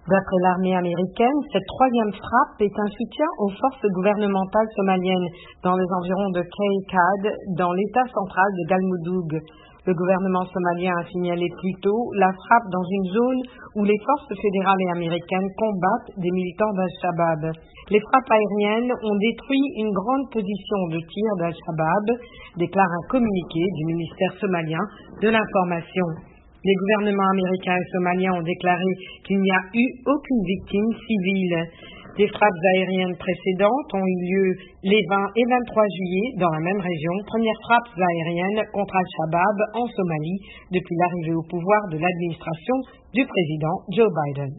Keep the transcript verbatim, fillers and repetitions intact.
D'après l'armée américaine, cette troisième frappe est un soutien aux forces gouvernementales somaliennes dans les environs de Kaycad, dans l'état central de Galmudug. Le gouvernement somalien a signalé plus tôt la frappe dans une zone où les forces fédérales et américaines combattent des militants d'Al-Shabaab. Les frappes aériennes ont détruit une grande position de tir d'Al-Shabaab, déclare un communiqué du ministère somalien de l'information. Les gouvernements américains et somaliens ont déclaré qu'il n'y a eu aucune victime civile. Des frappes aériennes précédentes ont eu lieu les vingt et vingt-trois juillet dans la même région, premières frappes aériennes contre Al-Shabaab en Somalie depuis l'arrivée au pouvoir de l'administration du président Joe Biden.